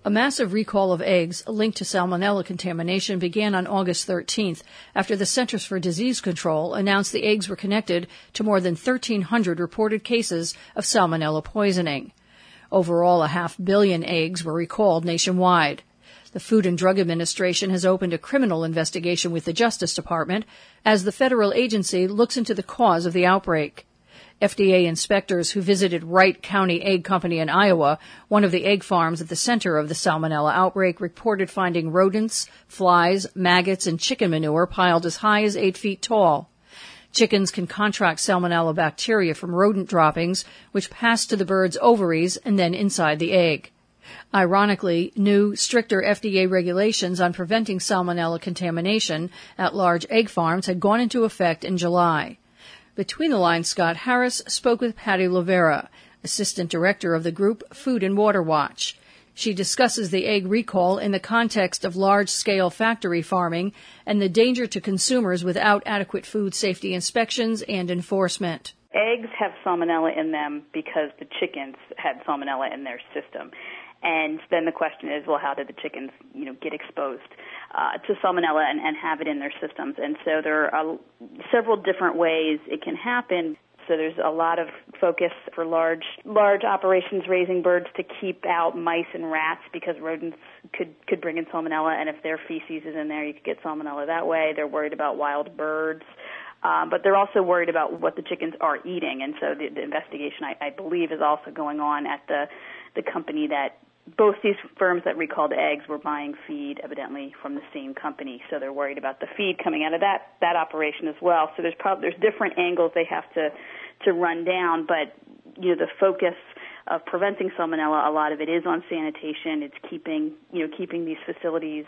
A massive recall of eggs linked to salmonella contamination began on August 13th after the Centers for Disease Control announced the eggs were connected to more than 1,300 reported cases of salmonella poisoning. Overall, 500 million eggs were recalled nationwide. The Food and Drug Administration has opened a criminal investigation with the Justice Department as the federal agency looks into the cause of the outbreak. FDA inspectors who visited Wright County Egg Company in Iowa, one of the egg farms at the center of the salmonella outbreak, reported finding rodents, flies, maggots, and chicken manure piled as high as 8 feet tall. Chickens can contract salmonella bacteria from rodent droppings, which pass to the bird's ovaries and then inside the egg. Ironically, new, stricter FDA regulations on preventing salmonella contamination at large egg farms had gone into effect in July. Between the lines, Scott Harris spoke with Patty Lovera, Assistant Director of the group Food and Water Watch. She discusses the egg recall in the context of large-scale factory farming and the danger to consumers without adequate food safety inspections and enforcement. Eggs have salmonella in them because the chickens had salmonella in their system. And then the question is, well, how did the chickens, get exposed to salmonella and have it in their systems? And so there are several different ways it can happen. So there's a lot of focus for large operations raising birds to keep out mice and rats because rodents could bring in salmonella, and if their feces is in there, you could get salmonella that way. They're worried about wild birds. But they're also worried about what the chickens are eating, and so the investigation, I believe, is also going on at the company that both these firms that recalled eggs were buying feed, evidently, from the same company. So they're worried about the feed coming out of that operation as well. So there's different angles they have to run down, but the focus of preventing salmonella, a lot of it is on sanitation. It's keeping these facilities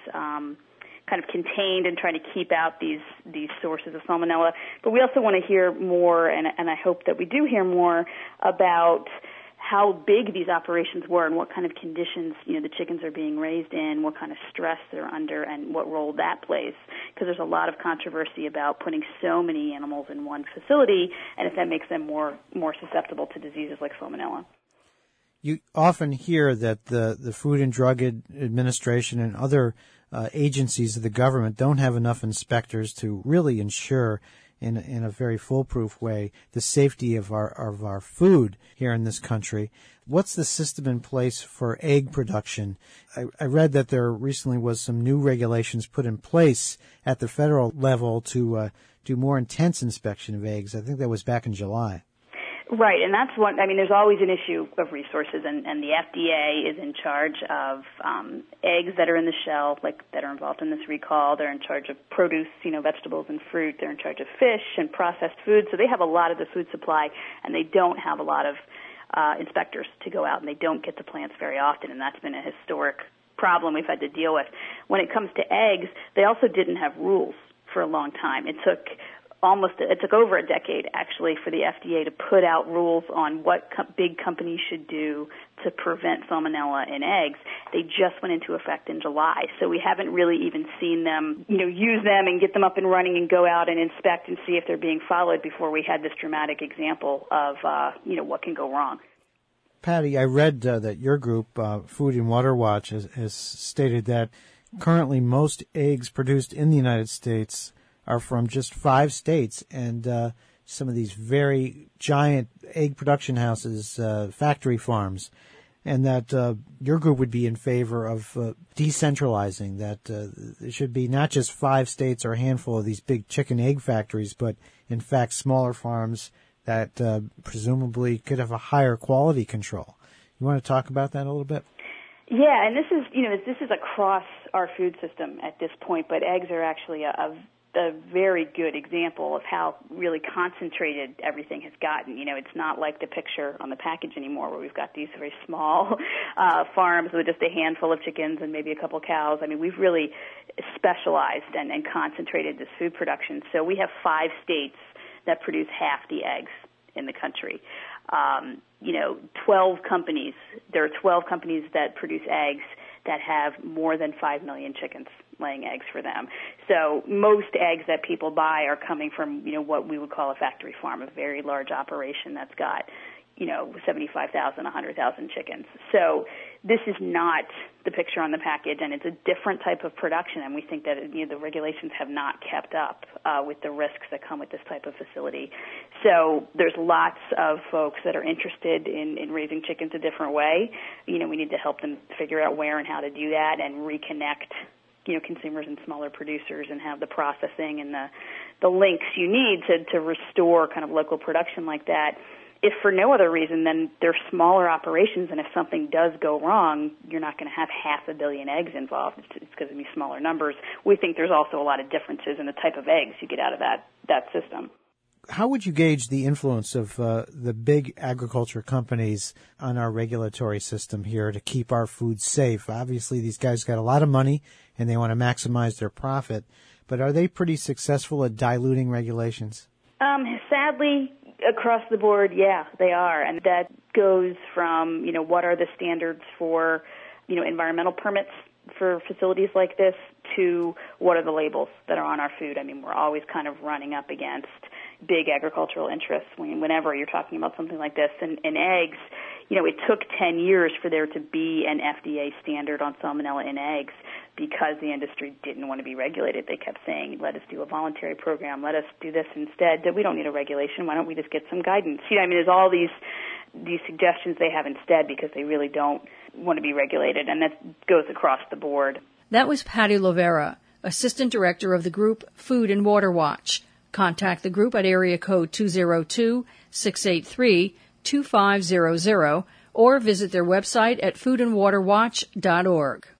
kind of contained and trying to keep out these sources of salmonella. But we also want to hear more, and I hope that we do hear more about how big these operations were and what kind of conditions, the chickens are being raised in, what kind of stress they're under, and what role that plays. Because there's a lot of controversy about putting so many animals in one facility, and if that makes them more susceptible to diseases like salmonella. You often hear that the Food and Drug Administration and other agencies of the government don't have enough inspectors to really ensure in a very foolproof way the safety of our food here in this country. What's the system in place for egg production? I read that there recently was some new regulations put in place at the federal level to do more intense inspection of eggs. I think that was back in July. Right, and that's there's always an issue of resources, and the FDA is in charge of eggs that are in the shell, that are involved in this recall. They're in charge of produce, vegetables and fruit. They're in charge of fish and processed food. So they have a lot of the food supply, and they don't have a lot of inspectors to go out, and they don't get to plants very often, and that's been a historic problem we've had to deal with. When it comes to eggs, they also didn't have rules for a long time. It took over a decade, actually, for the FDA to put out rules on what big companies should do to prevent salmonella in eggs. They just went into effect in July, so we haven't really even seen them, use them and get them up and running and go out and inspect and see if they're being followed before we had this dramatic example of, what can go wrong. Patty, I read that your group, Food and Water Watch, has stated that currently most eggs produced in the United States are from just 5 states, and some of these very giant egg production houses, factory farms, and that your group would be in favor of decentralizing, that there should be not just 5 states or a handful of these big chicken egg factories, but in fact smaller farms that presumably could have a higher quality control. You want to talk about that a little bit? Yeah, and this is across our food system at this point, but eggs are actually a very good example of how really concentrated everything has gotten. It's not like the picture on the package anymore where we've got these very small farms with just a handful of chickens and maybe a couple cows. We've really specialized and concentrated this food production. So we have 5 states that produce half the eggs in the country. 12 companies. There are 12 companies that produce eggs that have more than 5 million chickens laying eggs for them. So most eggs that people buy are coming from, what we would call a factory farm, a very large operation that's got, 75,000, 100,000 chickens. So this is not the picture on the package, and it's a different type of production, and we think that the regulations have not kept up with the risks that come with this type of facility. So there's lots of folks that are interested in raising chickens a different way. We need to help them figure out where and how to do that and reconnect consumers and smaller producers and have the processing and the links you need to restore kind of local production like that. If for no other reason, then they're smaller operations, and if something does go wrong, you're not going to have 500 million eggs involved. It's because of these smaller numbers. We think there's also a lot of differences in the type of eggs you get out of that system. How would you gauge the influence of the big agriculture companies on our regulatory system here to keep our food safe? Obviously, these guys got a lot of money, and they want to maximize their profit, but are they pretty successful at diluting regulations? Sadly, across the board, yeah, they are. And that goes from, what are the standards for, environmental permits for facilities like this to what are the labels that are on our food. I mean, we're always kind of running up against big agricultural interests whenever you're talking about something like this. And eggs, it took 10 years for there to be an FDA standard on salmonella in eggs because the industry didn't want to be regulated. They kept saying, let us do a voluntary program, let us do this instead. We don't need a regulation. Why don't we just get some guidance? There's all these suggestions they have instead because they really don't want to be regulated, and that goes across the board. That was Patty Lovera, Assistant Director of the group Food and Water Watch. Contact the group at area code 202-683-2500 or visit their website at foodandwaterwatch.org.